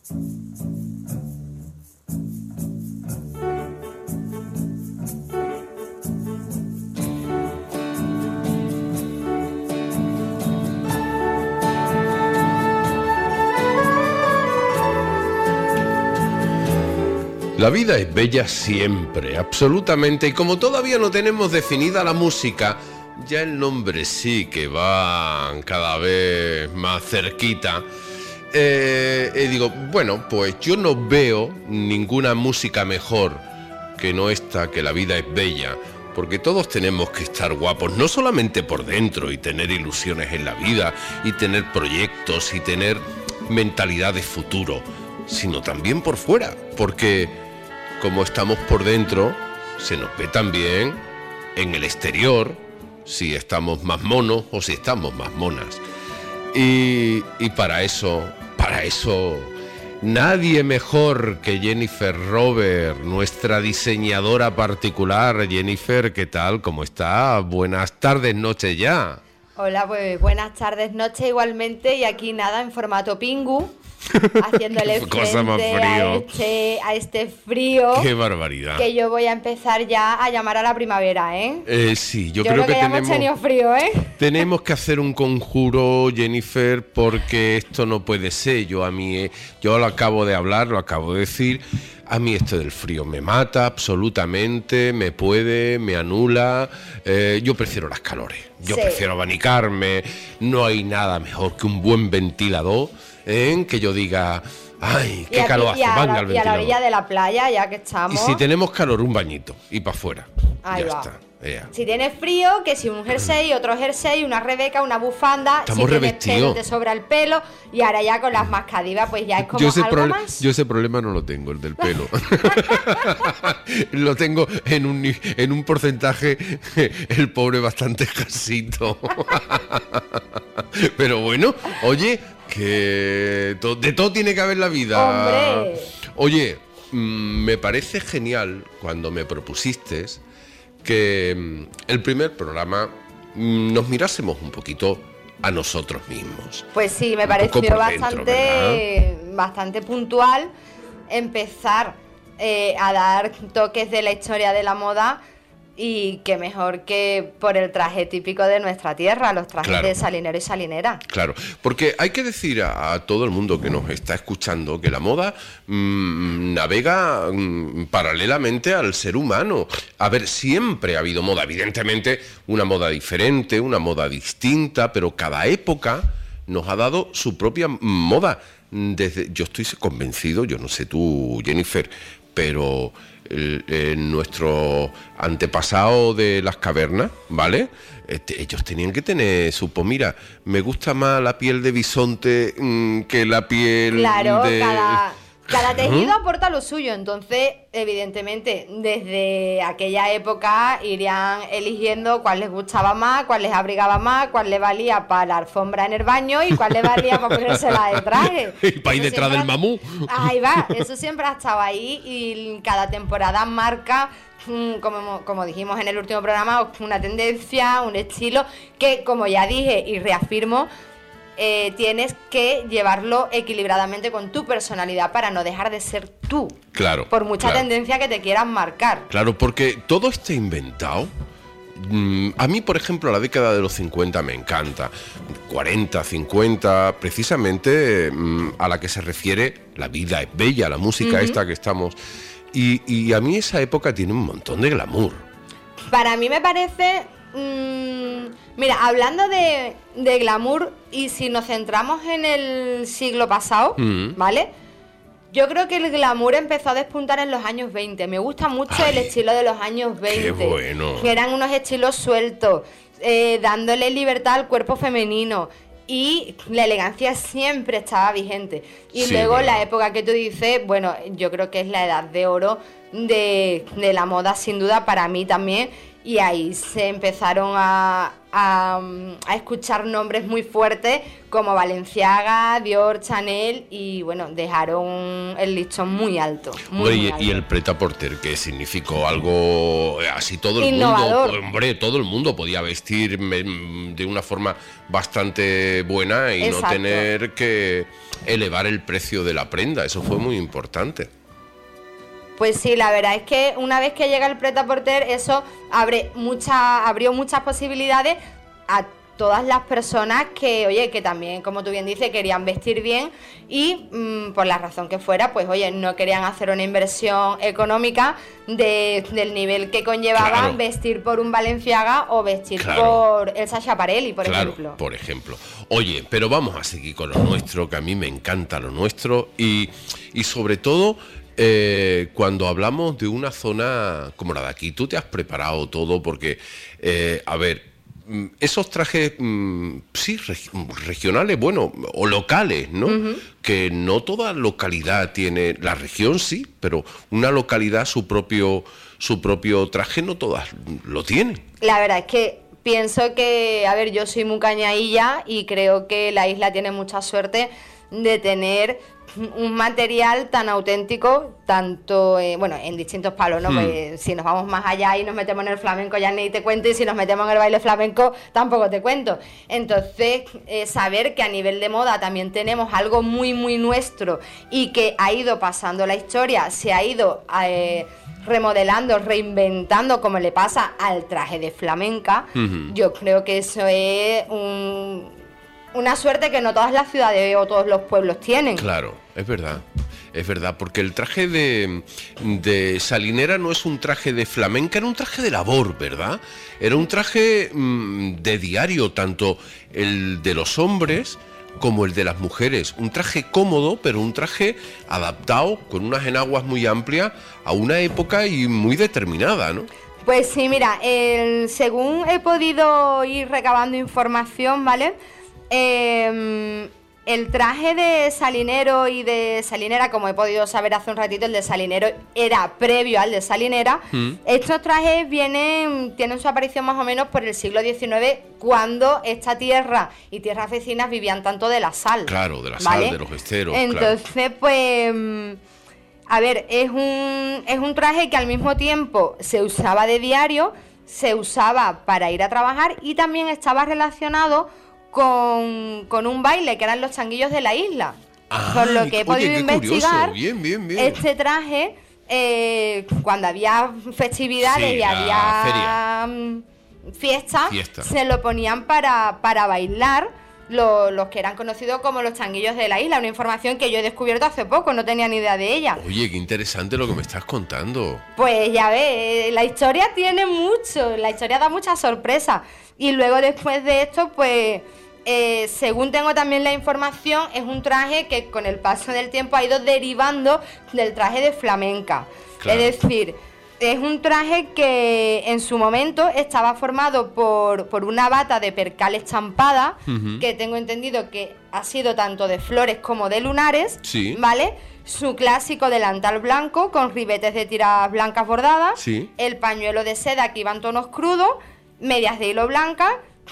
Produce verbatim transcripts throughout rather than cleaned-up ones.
La vida es bella siempre, absolutamente, y como todavía no tenemos definida la música, ya el nombre sí que va cada vez más cerquita. Eh, y digo, bueno, pues yo no veo ninguna música mejor que no esta, que la vida es bella, porque todos tenemos que estar guapos, no solamente por dentro y tener ilusiones en la vida, y tener proyectos y tener mentalidad de futuro, sino también por fuera, porque como estamos por dentro, se nos ve también en el exterior, si estamos más monos o si estamos más monas. Y, y para eso, para eso, nadie mejor que Jennifer Robert, nuestra diseñadora particular. Jennifer, ¿qué tal? ¿Cómo está? Buenas tardes, noche ya. Hola, pues buenas tardes, noche igualmente, y aquí nada, en formato Pingu, haciéndole Cosa más frente frío. a este, a este frío. ¡Qué barbaridad! Que yo voy a empezar ya a llamar a la primavera, ¿eh? Eh, sí, yo, yo creo, creo que, que ya tenemos, hemos tenido frío, ¿eh? tenemos que hacer un conjuro, Jennifer, porque esto no puede ser. Yo a mí, eh, yo lo acabo de hablar, lo acabo de decir. A mí esto del frío me mata absolutamente, me puede, me anula. Eh, yo prefiero las calores, yo Sí. prefiero abanicarme. No hay nada mejor que un buen ventilador, ¿eh? Que yo diga, ay, qué Y aquí- calor hace, y a, venga la, el y a la ventilador. orilla de la playa, ya que Y estamos. si tenemos calor, un bañito y para afuera. Ahí Ya va. está. Ya. Si tienes frío, que si un jersey, otro jersey, una rebeca, una bufanda. Estamos si tienes revestidos. pelo, te sobra el pelo. Y ahora ya con las mascadivas, pues ya es como Yo ese, algo proble- más. yo ese problema no lo tengo, el del pelo. Lo tengo en un, ni- en un porcentaje, el pobre bastante escasito. Pero bueno, oye, que to- de todo tiene que haber la vida. ¡Hombre! Oye, mm, me parece genial cuando me propusiste que mm, el primer programa mm, nos mirásemos un poquito a nosotros mismos. Pues sí, me Un poco pareció por dentro, bastante, bastante puntual empezar eh, a dar toques de la historia de la moda, y qué mejor que por el traje típico de nuestra tierra, los trajes Claro. de salinero y salinera. Claro, porque hay que decir a, a todo el mundo que nos está escuchando que la moda mmm, navega mmm, paralelamente al ser humano. A ver, siempre ha habido moda, evidentemente una moda diferente, una moda distinta, pero cada época nos ha dado su propia moda. Desde, yo estoy convencido, yo no sé tú, Jennifer, pero el, el, nuestro antepasado de las cavernas, ¿vale? Este, ellos tenían que tener su... Pues mira, me gusta más la piel de bisonte mmm, que la piel Claro, de... cada, cada tejido ¿Mm? aporta lo suyo. Entonces, evidentemente, desde aquella época irían eligiendo cuál les gustaba más, cuál les abrigaba más, cuál le valía para la alfombra en el baño y cuál le valía para ponérsela de traje. Y para ir Eso detrás siempre del ha- mamú. Ahí va, eso siempre ha estado ahí, y cada temporada marca, mm, como, como dijimos en el último programa, una tendencia, un estilo que, como ya dije y reafirmo, eh, tienes que llevarlo equilibradamente con tu personalidad para no dejar de ser tú, Claro. por mucha claro. tendencia que te quieran marcar. Claro, porque todo está inventado. Mm, A mí, por ejemplo, la década de los cincuenta me encanta. cuarenta, cincuenta, precisamente mm, a la que se refiere La vida es bella, la música Ujú. esta que estamos. Y, y a mí esa época tiene un montón de glamour. Para mí me parece... mmm, mira, hablando de, de glamour, y si nos centramos en el siglo pasado, Mm. ¿vale? Yo creo que el glamour empezó a despuntar en los años veinte. Me gusta mucho Ay, el estilo de los años veinte. bueno. Que eran unos estilos sueltos, eh, dándole libertad al cuerpo femenino. Y la elegancia siempre estaba vigente. Y Sí, luego verdad. la época que tú dices, bueno, yo creo que es la edad de oro de, de la moda, sin duda, para mí también. y ahí se empezaron a, a, a escuchar nombres muy fuertes como Balenciaga, Dior, Chanel, y bueno, dejaron el listón muy alto. Muy, hombre, muy y, alto. y el prêt-à-porter, que significó algo así, todo el Innovador. mundo, hombre, todo el mundo podía vestir de una forma bastante buena y Exacto. no tener que elevar el precio de la prenda. Eso fue muy importante. Pues sí, la verdad es que una vez que llega el prêt-à-porter, eso abre mucha, abrió muchas posibilidades a todas las personas que, oye, que también, como tú bien dices, querían vestir bien y mmm, por la razón que fuera, pues oye, no querían hacer una inversión económica de, del nivel que conllevaba Claro. vestir por un Balenciaga o vestir Claro. por el Sacha Parelli, por Claro, ejemplo. por ejemplo. Oye, pero vamos a seguir con lo nuestro, que a mí me encanta lo nuestro y, y sobre todo... Eh, cuando hablamos de una zona como la de aquí, tú te has preparado todo porque, eh, a ver, mm, esos trajes, mm, sí, regi- regionales, bueno, o locales, ¿no? Uh-huh. Que no toda localidad tiene, la región sí, pero una localidad su propio, su propio traje no todas lo tienen. La verdad es que pienso que, a ver, yo soy muy cañailla y creo que la isla tiene mucha suerte de tener un material tan auténtico, tanto, eh, bueno, en distintos palos, ¿no? Hmm. Pues, si nos vamos más allá y nos metemos en el flamenco ya ni te cuento, y si nos metemos en el baile flamenco tampoco te cuento. Entonces, eh, saber que a nivel de moda también tenemos algo muy, muy nuestro y que ha ido pasando la historia, se ha ido... Eh, remodelando, reinventando, como le pasa al traje de flamenca, uh-huh. Yo creo que eso es un, una suerte que no todas las ciudades o todos los pueblos tienen. Claro, es verdad, es verdad, porque el traje de, de Salinera no es un traje de flamenca, era un traje de labor, ¿verdad? Era un traje mmm, de diario, tanto el de los hombres como el de las mujeres, un traje cómodo, pero un traje adaptado, con unas enaguas muy amplias, a una época y muy determinada, ¿no? Pues sí, mira, el, según he podido ir recabando información, ¿vale? Eh, el traje de Salinero y de Salinera, como he podido saber hace un ratito, el de Salinero era previo al de Salinera. Mm. Estos trajes vienen, tienen su aparición más o menos por el siglo diecinueve, cuando esta tierra y tierras vecinas vivían tanto de la sal. Claro, de la ¿vale? sal, de los esteros. Entonces, claro. pues, a ver, es un, es un traje que al mismo tiempo se usaba de diario, se usaba para ir a trabajar y también estaba relacionado Con, con un baile que eran los changuillos de la isla. Ah, por lo que he podido oye, investigar, bien, bien, bien. este traje, eh, cuando había festividades sí, y había fiestas, Fiesta. se lo ponían para, para bailar lo, los que eran conocidos como los changuillos de la isla. Una información que yo he descubierto hace poco, no tenía ni idea de ella. Oye, qué interesante lo que me estás contando. Pues ya ves, la historia tiene mucho, la historia da mucha sorpresa. Y luego después de esto, pues... Eh, según tengo también la información, es un traje que con el paso del tiempo ha ido derivando del traje de flamenca. Claro. Es decir, es un traje que en su momento estaba formado por, por una bata de percal estampada, uh-huh. que tengo entendido que ha sido tanto de flores como de lunares, sí. ¿vale? Su clásico delantal blanco con ribetes de tiras blancas bordadas, sí. El pañuelo de seda que iba en tonos crudos, medias de hilo blancas,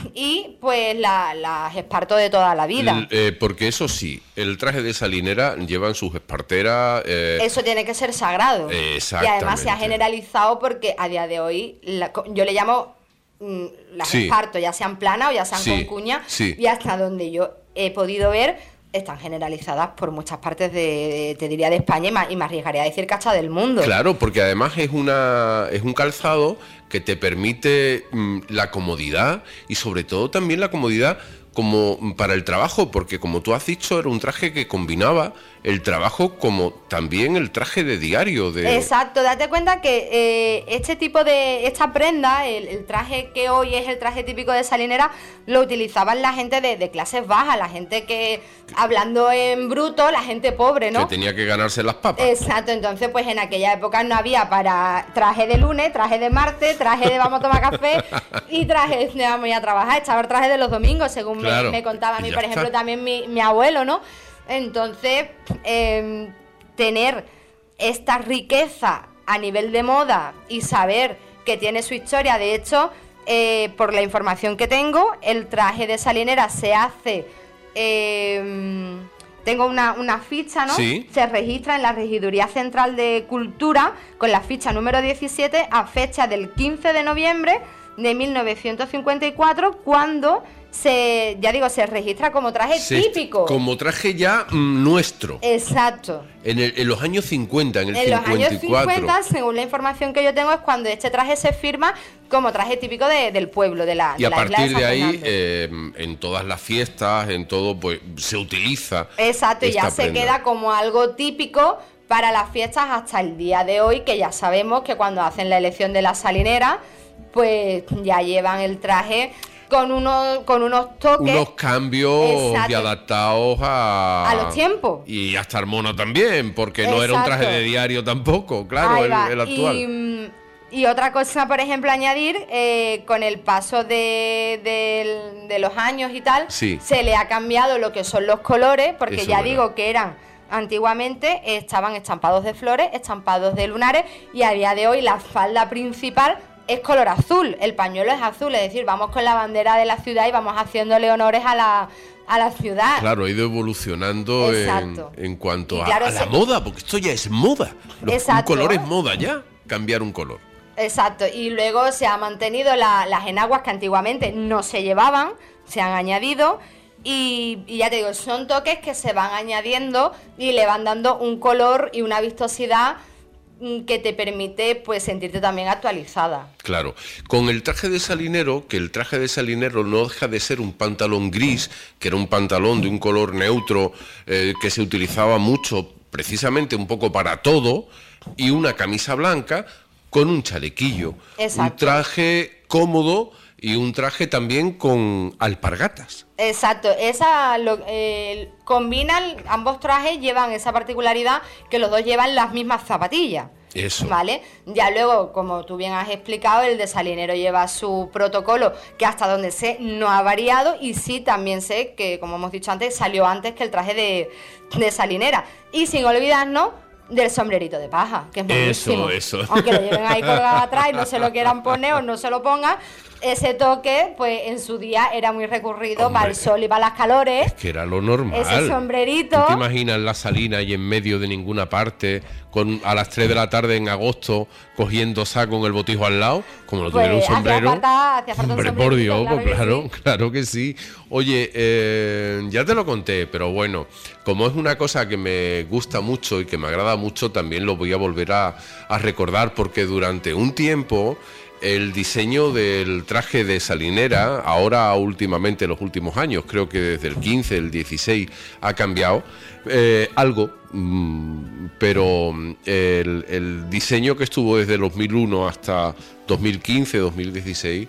y pues las la esparto de toda la vida. El, eh, porque eso sí, el traje de Salinera llevan sus esparteras. Eh, eso tiene que ser sagrado. Exactamente. Y además se ha generalizado porque a día de hoy la, yo le llamo mm, las sí. esparto, ya sean planas o ya sean sí. con cuña, sí. y hasta donde yo he podido ver están generalizadas por muchas partes de, de te diría de España y, más, y me arriesgaría a decir que hasta del mundo. Claro, porque además es una es un calzado que te permite mmm, la comodidad y sobre todo también la comodidad como para el trabajo, porque como tú has dicho, era un traje que combinaba el trabajo como también el traje de diario. De... Exacto, date cuenta que eh, este tipo de, esta prenda, el, el traje que hoy es el traje típico de Salinera, lo utilizaban la gente de, de clases bajas, la gente que, hablando en bruto, la gente pobre, ¿no? Que tenía que ganarse las papas. Exacto, entonces pues en aquella época no había para traje de lunes, traje de martes, traje de vamos a tomar café y traje de vamos a ir a trabajar, estaba el traje de los domingos, según claro. me, me contaba a mí, por ejemplo, está. también mi, mi abuelo, ¿no? Entonces, eh, tener esta riqueza a nivel de moda y saber que tiene su historia. De hecho, eh, por la información que tengo, el traje de salinera se hace... Eh, tengo una, una ficha, ¿no? Sí. Se registra en la Regiduría Central de Cultura con la ficha número diecisiete a fecha del quince de noviembre de mil novecientos cincuenta y cuatro, cuando se, ya digo, se registra como traje Se típico. Como traje ya mm, nuestro. Exacto. En, el, en los años cincuenta, en el En los cincuenta y cuatro. años cincuenta, según la información que yo tengo, es cuando este traje se firma como traje típico de, del pueblo, de la Y a de la isla partir San de ahí, Fernando. eh, en todas las fiestas, en todo, pues se utiliza. Exacto, y ya esta se prenda. queda como algo típico para las fiestas hasta el día de hoy, que ya sabemos que cuando hacen la elección de la salinera, pues ya llevan el traje con unos, con unos toques. Unos cambios Exacto. y adaptados a... A los tiempos. Y hasta el mono también, porque no era un traje Exacto. de diario tampoco, claro, Ahí el, va. el actual. Y, mm, y otra cosa, por ejemplo, añadir, eh, con el paso de, de- de los años y tal, Sí. se le ha cambiado lo que son los colores, porque Eso ya es verdad. digo que eran... Antiguamente estaban estampados de flores, estampados de lunares, y a día de hoy la falda principal es color azul, el pañuelo es azul, es decir, vamos con la bandera de la ciudad y vamos haciéndole honores a la, a la ciudad. Claro, ha ido evolucionando en, Exacto. en cuanto Y a, claro, a la se- moda, porque esto ya es moda. Los, un Exacto. color es moda ya, cambiar un color. Exacto, y luego se ha mantenido la- las enaguas que antiguamente no se llevaban, se han añadido, y, y ya te digo, son toques que se van añadiendo y le van dando un color y una vistosidad mm, que te permite pues sentirte también actualizada. Claro, con el traje de salinero, que el traje de salinero no deja de ser un pantalón gris, que era un pantalón de un color neutro, eh, que se utilizaba mucho, precisamente un poco para todo, y una camisa blanca con un chalequillo. Exacto. Un traje cómodo y un traje también con alpargatas. Exacto, esa lo- eh, combinan, ambos trajes llevan esa particularidad que los dos llevan las mismas zapatillas. Eso. ¿Vale? Ya luego, como tú bien has explicado, el de salinero lleva su protocolo, que hasta donde sé no ha variado, y sí también sé que, como hemos dicho antes, salió antes que el traje de, de salinera. Y sin olvidarnos del sombrerito de paja, que es Eso, buenísimo. eso. Aunque lo lleven ahí colgado atrás y no se lo quieran poner o no se lo pongan, ese toque, pues en su día era muy recurrido. Hombre. Para el sol y para las calores. Que era lo normal. Ese sombrerito. ¿Tú te imaginas la Salina y en medio de ninguna parte, con a las tres de la tarde en agosto, cogiendo saco con el botijo al lado? Como no Pues, tuviera un hacía sombrero. falta- hacía falta un Hombre, por sombrerito, Dios, claro pues que claro, sí. claro que sí. Oye, eh, ya te lo conté, pero bueno, como es una cosa que me gusta mucho y que me agrada mucho, también lo voy a volver a, a recordar, porque durante un tiempo el diseño del traje de salinera, ahora últimamente, en los últimos años, creo que desde el quince, el dieciséis, ha cambiado eh, algo, mm, pero mm, el, el diseño que estuvo desde dos mil uno hasta dos mil quince, dos mil dieciséis,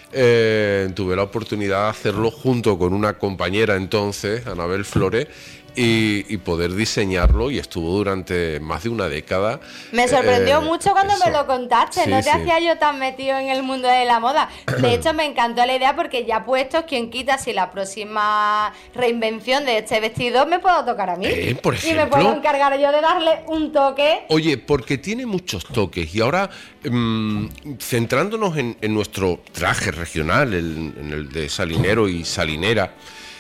eh, tuve la oportunidad de hacerlo junto con una compañera entonces, Anabel Flores, y, y poder diseñarlo, y estuvo durante más de una década. Me sorprendió Eh, mucho cuando eso. me lo contaste, Sí, no te sí. hacía yo tan metido en el mundo de la moda. De hecho, me encantó la idea, porque ya puestos, quien quita si la próxima reinvención de este vestido me puedo tocar a mí. Eh, por y me ejemplo. puedo encargar yo de darle un toque. Oye, porque tiene muchos toques, y ahora mm, centrándonos en, en nuestro traje regional, el- en el de salinero y salinera,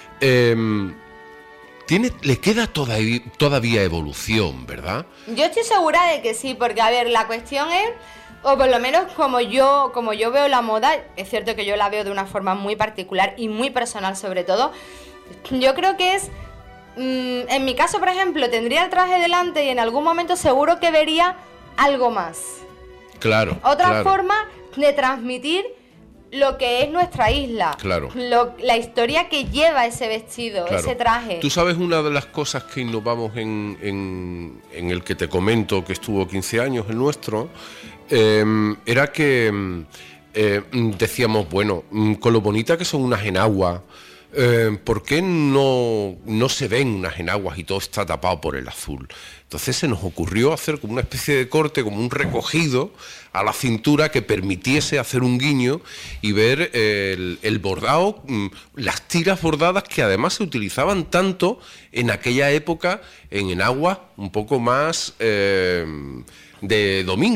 em, tiene, le queda todavía, todavía evolución, ¿verdad? Yo estoy segura de que sí, porque a ver, la cuestión es, o por lo menos como yo, como yo veo la moda, es cierto que yo la veo de una forma muy particular y muy personal sobre todo. Yo creo que es, mm, en mi caso, por ejemplo, tendría el traje delante y en algún momento seguro que vería algo más. Claro. Otra claro. forma de transmitir lo que es nuestra isla. Claro. Lo- la historia que lleva ese vestido, Claro. ese traje. Tú sabes, una de las cosas que innovamos en, en, en el que te comento, que estuvo quince años, el nuestro, eh, era que mm, eh, decíamos, bueno, mm, con lo bonita que son unas enaguas, eh, ¿por qué no, no se ven unas enaguas y todo está tapado por el azul? Entonces se nos ocurrió hacer como una especie de corte, como un recogido a la cintura que permitiese hacer un guiño y ver eh, el, el bordado, mm, las tiras bordadas que además se utilizaban tanto en aquella época en enaguas un poco más eh, de domingo,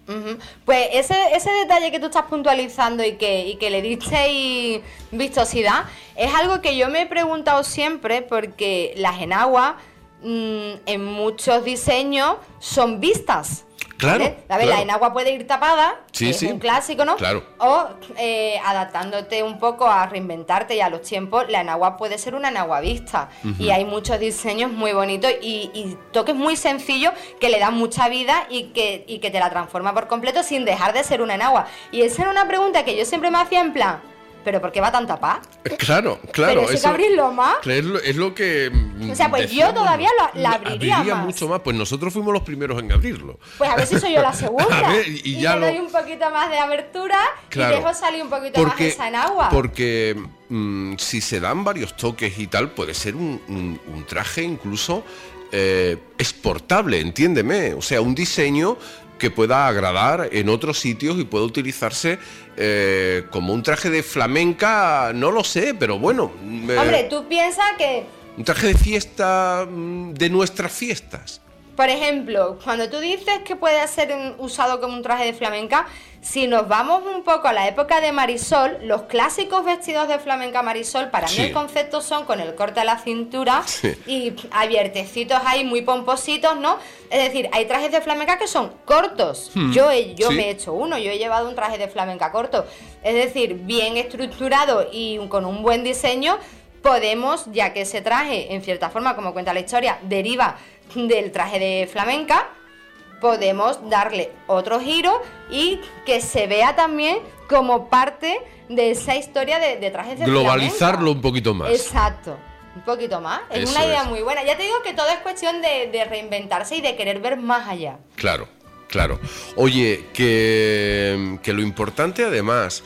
Uh-huh. Pues ese, ese detalle que tú estás puntualizando y que, y que le diste vistosidad es algo que yo me he preguntado siempre, porque las enaguas mmm, en muchos diseños son vistas. Claro, ¿vale? A ver, claro. la enagua puede ir tapada, Sí, que es sí. un clásico, ¿no? Claro. O eh, adaptándote un poco a reinventarte y a los tiempos, la enagua puede ser una enagua vista. Uh-huh. Y hay muchos diseños muy bonitos y, y toques muy sencillos que le dan mucha vida y que, y que te la transforma por completo sin dejar de ser una enagua. Y esa era una pregunta que yo siempre me hacía en plan, ¿pero por qué va tan tapada? Claro, claro. Pero eso, que abrirlo más. Es lo, es lo que. O sea, pues yo todavía la, la abriría, abriría más. mucho más. Pues nosotros fuimos los primeros en abrirlo. Pues a ver si soy yo la segunda. A ver, y, y ya le lo... doy un poquito más de abertura, claro, y dejo salir un poquito porque, más esa enagua. Porque mmm, si se dan varios toques y tal, puede ser un, un, un traje incluso eh, exportable, entiéndeme. O sea, un diseño que pueda agradar en otros sitios y pueda utilizarse eh, como un traje de flamenca, no lo sé, pero bueno. Eh, Hombre, tú piensas que... Un traje de fiesta de nuestras fiestas. Por ejemplo, cuando tú dices que puede ser usado como un traje de flamenca, si nos vamos un poco a la época de Marisol, los clásicos vestidos de flamenca Marisol, para sí. mí el concepto son con el corte a la cintura sí. y abiertecitos ahí, muy pompositos, ¿no? Es decir, hay trajes de flamenca que son cortos. Hmm. Yo, he, yo sí. me he hecho uno, yo he llevado un traje de flamenca corto. Es decir, bien estructurado y con un buen diseño, podemos, ya que ese traje, en cierta forma, como cuenta la historia, deriva del traje de flamenca, podemos darle otro giro y que se vea también como parte de esa historia de, de trajes de globalizarlo flamenca. Un poquito más. Exacto, un poquito más. Es Eso una idea es. muy buena. Ya te digo que todo es cuestión de, de reinventarse y de querer ver más allá. Claro, claro. Oye, que, que lo importante además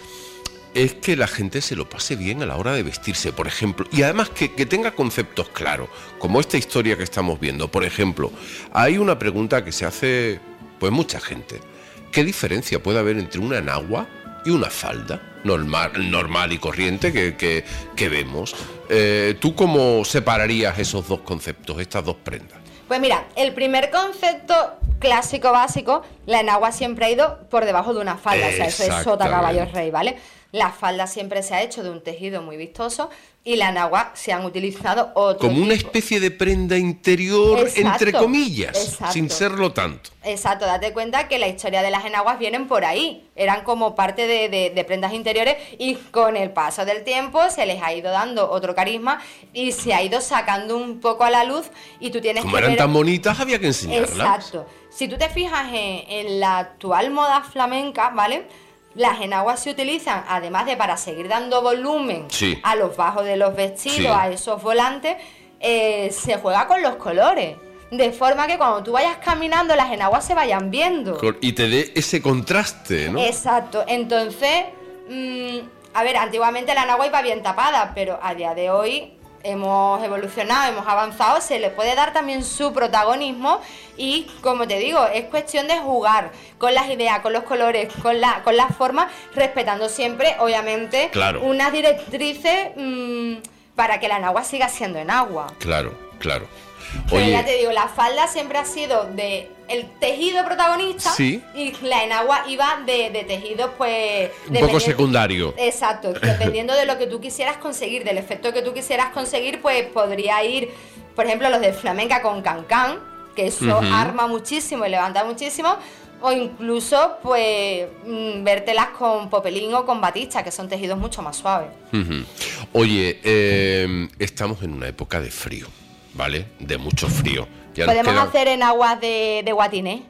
es que la gente se lo pase bien a la hora de vestirse, por ejemplo, y además que, que tenga conceptos claros, como esta historia que estamos viendo. Por ejemplo, hay una pregunta que se hace pues mucha gente. ¿Qué diferencia puede haber entre una enagua y una falda normal, normal y corriente que, que, que vemos? Eh, ¿Tú cómo separarías esos dos conceptos, estas dos prendas? Pues mira, el primer concepto clásico básico, la enagua siempre ha ido por debajo de una falda, o sea, eso es sota, caballo, rey, ¿vale? La falda siempre se ha hecho de un tejido muy vistoso y la enagua se han utilizado otro como tipo. Una especie de prenda interior, exacto, entre comillas, exacto. sin serlo tanto. Exacto, date cuenta que la historia de las enaguas vienen por ahí, eran como parte de, de, de prendas interiores y con el paso del tiempo se les ha ido dando otro carisma y se ha ido sacando un poco a la luz y tú tienes como que eran ver... tan bonitas había que enseñarlas. Exacto, si tú te fijas en, en la actual moda flamenca, ¿vale?, las enaguas se utilizan, además de para seguir dando volumen sí. a los bajos de los vestidos, sí. a esos volantes, eh, se juega con los colores. De forma que cuando tú vayas caminando, las enaguas se vayan viendo. Y te dé ese contraste, ¿no? Exacto. Entonces, mmm, a ver, antiguamente la enagua iba bien tapada, pero a día de hoy hemos evolucionado, hemos avanzado, se le puede dar también su protagonismo y, como te digo, es cuestión de jugar con las ideas, con los colores, con la con las formas, respetando siempre, obviamente, claro. unas directrices mmm, para que la enagua siga siendo enagua. Claro, claro. Pero Oye, ya te digo, la falda siempre ha sido de el tejido protagonista, sí. y la enagua iba de, de tejidos, pues... un poco secundario. Exacto, dependiendo de lo que tú quisieras conseguir, del efecto que tú quisieras conseguir, pues podría ir, por ejemplo, los de flamenca con cancán, que eso uh-huh. arma muchísimo y levanta muchísimo, o incluso, pues, mmm, vértelas con popelín o con batista, que son tejidos mucho más suaves. Uh-huh. Oye, eh, estamos en una época de frío, ¿vale? De mucho frío. Ya podemos queda... hacer enaguas de, de guatiné.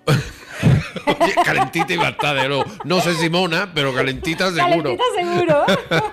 Oye, calentita y bastada, no, no sé Simona, pero calentita seguro. Calentita seguro.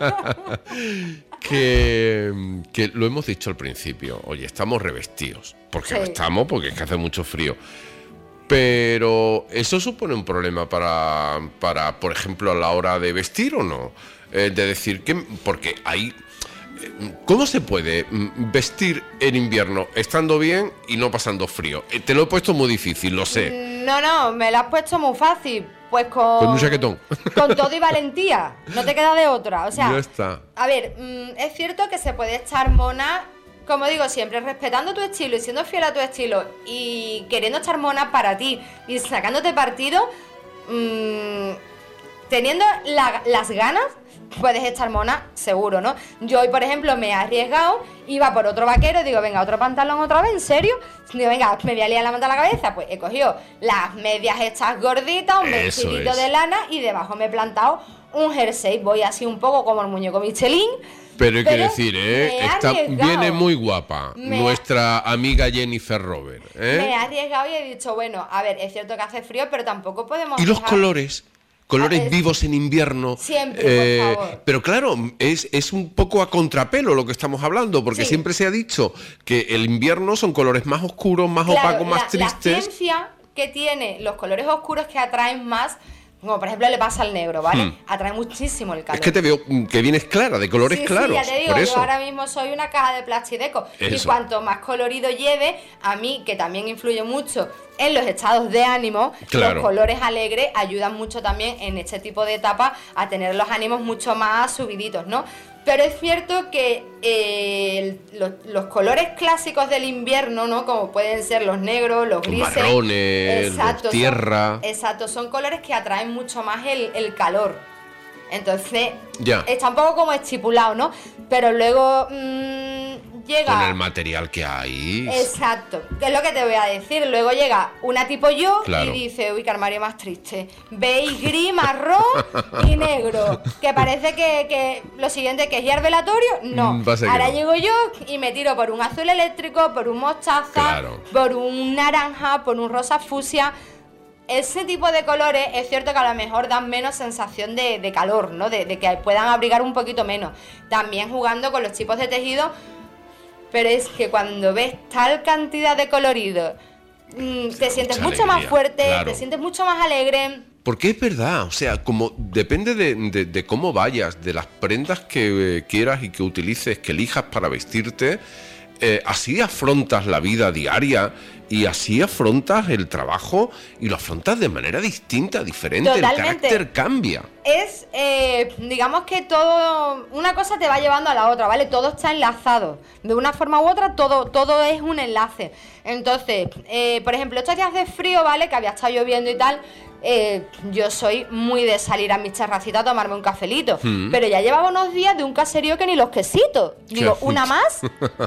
que, que lo hemos dicho al principio. Oye, estamos revestidos. Porque sí. no estamos, porque es que hace mucho frío. Pero eso supone un problema para, para, por ejemplo, a la hora de vestir o no. Eh, de decir que, porque hay... ¿Cómo se puede vestir en invierno estando bien y no pasando frío? Te lo he puesto muy difícil, lo sé. No, no, me lo has puesto muy fácil. Pues con... Con un chaquetón. Con todo y valentía. No te queda de otra. O sea, ya está. A ver, mmm, es cierto que se puede estar mona, como digo siempre, respetando tu estilo y siendo fiel a tu estilo y queriendo estar mona para ti y sacándote partido. mmm, teniendo la, las ganas, puedes estar mona, seguro, ¿no? Yo hoy, por ejemplo, me he arriesgado, iba por otro vaquero, digo, venga, otro pantalón otra vez, ¿en serio? Digo, venga, me voy a liar la manta a la cabeza. Pues he cogido las medias estas gorditas, un vestidito de lana y debajo me he plantado un jersey. Voy así un poco como el muñeco Michelin. Pero hay que decir, ¿eh? Está, viene muy guapa me nuestra ha... amiga Jennifer Robert, ¿eh? Me he arriesgado y he dicho, bueno, a ver, es cierto que hace frío, pero tampoco podemos... ¿Y los dejar... colores? Colores es, vivos en invierno. Siempre, eh, por favor. Pero claro, es, es un poco a contrapelo lo que estamos hablando, porque sí. siempre se ha dicho que el invierno son colores más oscuros, más claro, opacos, más la, tristes. La ciencia que tiene los colores oscuros que atraen más, como por ejemplo le pasa al negro, ¿vale? Hmm. Atrae muchísimo el calor. Es que te veo que vienes clara, de colores sí, claros. Sí, ya te digo, por yo eso. ahora mismo soy una caja de Plastideco. Eso. Y cuanto más colorido lleve, a mí, que también influye mucho en los estados de ánimo, claro. Los colores alegres ayudan mucho también en este tipo de etapas a tener los ánimos mucho más subiditos, ¿no? Pero es cierto que eh, los, los colores clásicos del invierno, ¿no? Como pueden ser los negros, los grises, los marrones, exacto, los tierra. Son, exacto, son colores que atraen mucho más el, el calor. Entonces, ya. Está un poco como estipulado, ¿no? Pero luego mmm, llega... Con el material que hay. Exacto, que es lo que te voy a decir. Luego llega una tipo yo claro. y dice, uy, qué armario más triste. Beige, gris, marrón y negro. Que parece que, que lo siguiente que es ir velatorio, no. Ahora no. llego yo y me tiro por un azul eléctrico, por un mostaza, claro. por un naranja, por un rosa fucsia. Ese tipo de colores es cierto que a lo mejor dan menos sensación de, de calor, ¿no? De, de que puedan abrigar un poquito menos. También jugando con los tipos de tejido, pero es que cuando ves tal cantidad de colorido, mmm, te sientes mucho alegría, más fuerte, claro. Te sientes mucho más alegre. Porque es verdad, o sea, como depende de, de, de cómo vayas, de las prendas que eh, quieras y que utilices, que elijas para vestirte, eh, así afrontas la vida diaria. Y así afrontas el trabajo y lo afrontas de manera distinta, diferente. Totalmente. El carácter cambia. Es, eh, digamos que todo, una cosa te va llevando a la otra, ¿vale? Todo está enlazado. De una forma u otra, todo, todo es un enlace. Entonces, eh, por ejemplo, estos días de frío, ¿vale? Que había estado lloviendo y tal. Eh, yo soy muy de salir a mi terracita a tomarme un cafelito, mm. pero ya llevaba unos días de un caserío que ni los quesitos. Digo, una más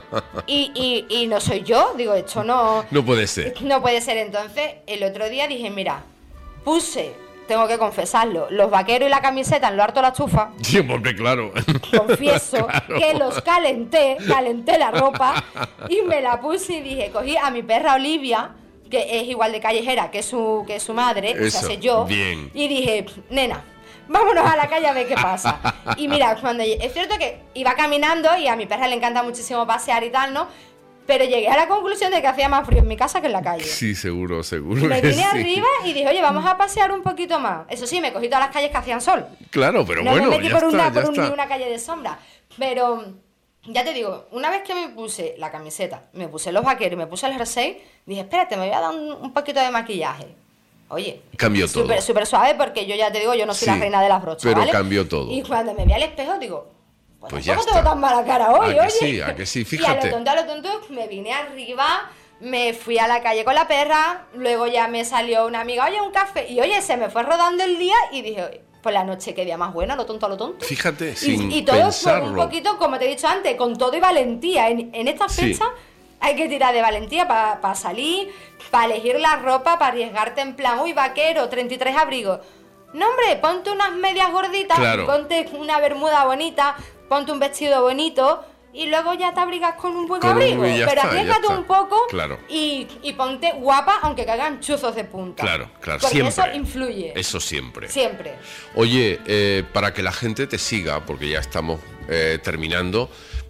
y, y, y no soy yo. Digo, esto no... No puede ser. No puede ser. Entonces, el otro día dije, mira, puse, tengo que confesarlo, los vaqueros y la camiseta en lo harto de la estufa. Sí, porque claro. Confieso claro. que los calenté, calenté la ropa y me la puse y dije, cogí a mi perra Olivia, que es igual de callejera que su, que su madre, Eso, o sea, sé yo, bien. Y dije, nena, vámonos a la calle a ver qué pasa. Y mira, cuando es cierto que iba caminando y a mi perra le encanta muchísimo pasear y tal, ¿no? Pero llegué a la conclusión de que hacía más frío en mi casa que en la calle. Sí, seguro, seguro. Me que vine sí. arriba y dije, oye, vamos a pasear un poquito más. Eso sí, me cogí todas las calles que hacían sol. Claro, pero no bueno, me metí ya por está, una, ya por un, está. una calle de sombra. Pero... Ya te digo, una vez que me puse la camiseta, me puse los vaqueros y me puse el jersey, dije, espérate, me voy a dar un, un poquito de maquillaje. Oye, cambió todo. Súper súper suave porque yo ya te digo, yo no soy sí, la reina de las brochas, pero ¿vale? cambió todo. Y cuando me vi al espejo, digo, pues, pues tampoco ya tengo tan mala cara hoy, ¿A oye. que sí, a que sí, fíjate. Y a lo tonto, a lo tonto, me vine arriba, me fui a la calle con la perra, luego ya me salió una amiga, oye, un café, y oye, se me fue rodando el día y dije, oye, por la noche, qué día más bueno, lo tonto a lo tonto. Fíjate, y, sin y todo pensarlo. por un poquito, como te he dicho antes, con todo y valentía. En, en esta fecha sí. hay que tirar de valentía para pa salir, para elegir la ropa, para arriesgarte en plan, uy, vaquero, treinta y tres abrigos. No, hombre, ponte unas medias gorditas, claro. ponte una bermuda bonita, ponte un vestido bonito... Y luego ya te abrigas con un buen con abrigo. Un, pero arriesgate un poco claro. y, y ponte guapa, aunque caigan chuzos de punta. Claro, claro, porque siempre. eso influye. Eso siempre. Siempre. Oye, eh, para que la gente te siga, porque ya estamos eh, terminando,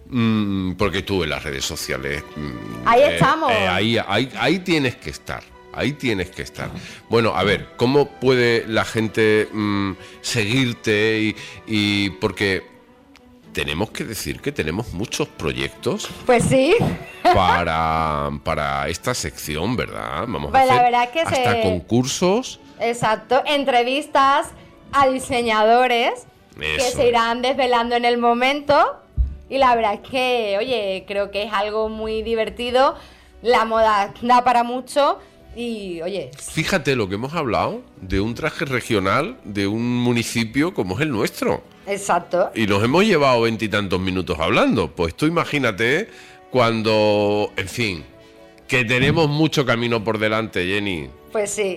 mmm, porque tú en las redes sociales... Mmm, ahí eh, estamos. Eh, ahí, ahí, ahí tienes que estar. Ahí tienes que estar. Bueno, a ver, ¿cómo puede la gente mmm, seguirte? Y, y porque... Tenemos que decir que tenemos muchos proyectos. Pues sí. Para, para esta sección, ¿verdad? Vamos pues a hacer la verdad es que hasta se... concursos. Exacto, entrevistas a diseñadores Eso que se irán desvelando en el momento. Y la verdad es que, oye, creo que es algo muy divertido. La moda da para mucho. Y, oye... Fíjate lo que hemos hablado de un traje regional de un municipio como es el nuestro. Exacto. Y nos hemos llevado veintitantos minutos hablando. Pues tú imagínate cuando... En fin, que tenemos mucho camino por delante, Jenny. Pues sí.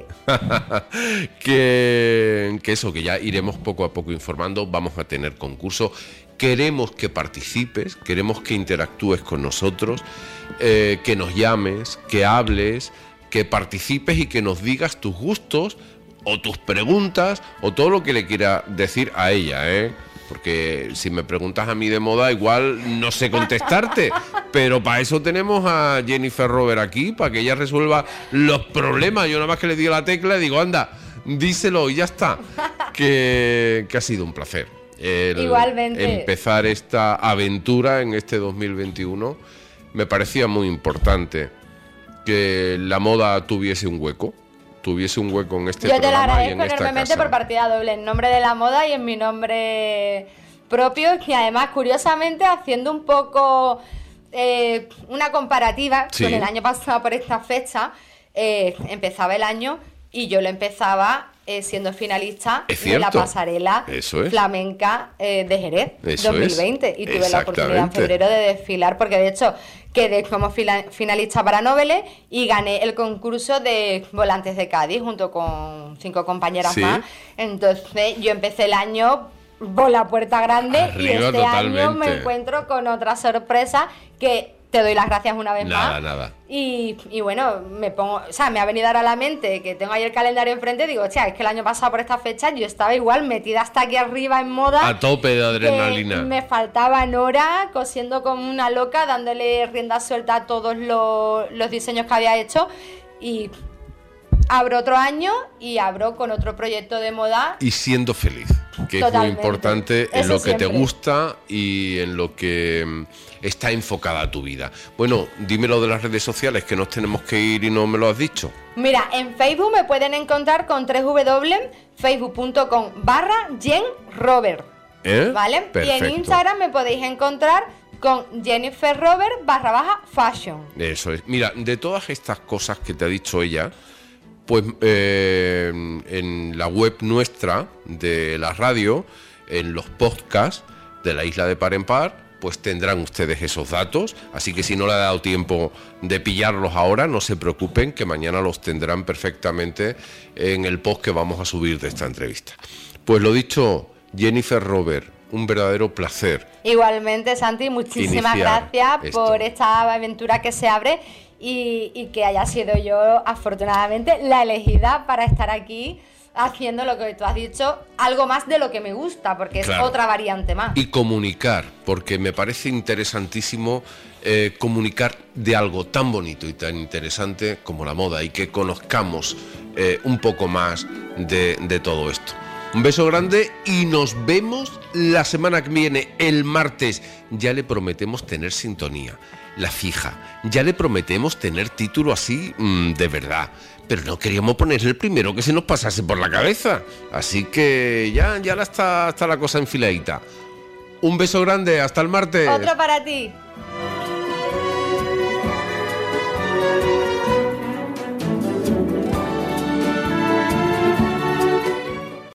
que, que eso, que ya iremos poco a poco informando. Vamos a tener concursos. Queremos que participes, queremos que interactúes con nosotros, eh, que nos llames, que hables, que participes y que nos digas tus gustos o tus preguntas o todo lo que le quiera decir a ella, ¿eh? Porque si me preguntas a mí de moda, igual no sé contestarte, pero para eso tenemos a Jennifer Rober aquí, para que ella resuelva los problemas. Yo nada más que le digo la tecla y digo, anda, díselo y ya está. Que, que ha sido un placer. El Igualmente. Empezar esta aventura en este dos mil veintiuno me parecía muy importante que la moda tuviese un hueco, tuviese un hueco en este Yo te lo programa y en agradezco esta enormemente casa. por partida doble, en nombre de la moda y en mi nombre propio, y además, curiosamente, haciendo un poco eh, una comparativa Sí. con el año pasado por esta fecha, eh, empezaba el año y yo lo empezaba eh, siendo finalista Es de la cierto. pasarela Eso es. flamenca eh, de Jerez Eso dos mil veinte es. y tuve la oportunidad en Exactamente. febrero de desfilar, porque de hecho quedé como fila- finalista para Noveles y gané el concurso de Volantes de Cádiz junto con cinco compañeras Sí. más. Entonces yo empecé el año por la puerta grande y Arriba este año totalmente. me encuentro con otra sorpresa que te doy las gracias una vez Nada, más. nada. Y, y bueno, me pongo, o sea, me ha venido ahora a la mente que tengo ahí el calendario enfrente y digo, hostia, es que el año pasado por esta fecha yo estaba igual metida hasta aquí arriba en moda. A tope de adrenalina. Que me faltaban horas cosiendo como una loca, dándole rienda suelta a todos los, los diseños que había hecho. Y abro otro año y abro con otro proyecto de moda. Y siendo feliz, que Totalmente. es muy importante en Eso lo que siempre. te gusta y en lo que mm, está enfocada tu vida. Bueno, dímelo de las redes sociales, que nos tenemos que ir y no me lo has dicho. Mira, en Facebook me pueden encontrar con doble u doble u doble u punto facebook punto com barra Jen Robert. ¿Eh? ¿Vale? Perfecto. Y en Instagram me podéis encontrar con Jennifer Robert barra baja fashion. Eso es. Mira, de todas estas cosas que te ha dicho ella, pues eh, en la web nuestra de la radio, en los podcasts de la Isla de Par en Par, pues tendrán ustedes esos datos. Así que si no le ha dado tiempo de pillarlos ahora, no se preocupen, que mañana los tendrán perfectamente en el post que vamos a subir de esta entrevista. Pues lo dicho, Jennifer Robert, un verdadero placer. Igualmente, Santi, muchísimas Iniciar gracias esto. por esta aventura que se abre y, y que haya sido yo, afortunadamente, la elegida para estar aquí haciendo lo que tú has dicho, algo más de lo que me gusta, porque es Claro. otra variante más. Y comunicar, porque me parece interesantísimo eh, comunicar de algo tan bonito y tan interesante como la moda y que conozcamos eh, un poco más de, de todo esto. Un beso grande y nos vemos la semana que viene, el martes. Ya le prometemos tener sintonía, la fija. Ya le prometemos tener título así mmm, de verdad. Pero no queríamos ponerle el primero que se nos pasase por la cabeza. Así que ya, ya está, está la cosa enfiladita. Un beso grande, hasta el martes. Otro para ti.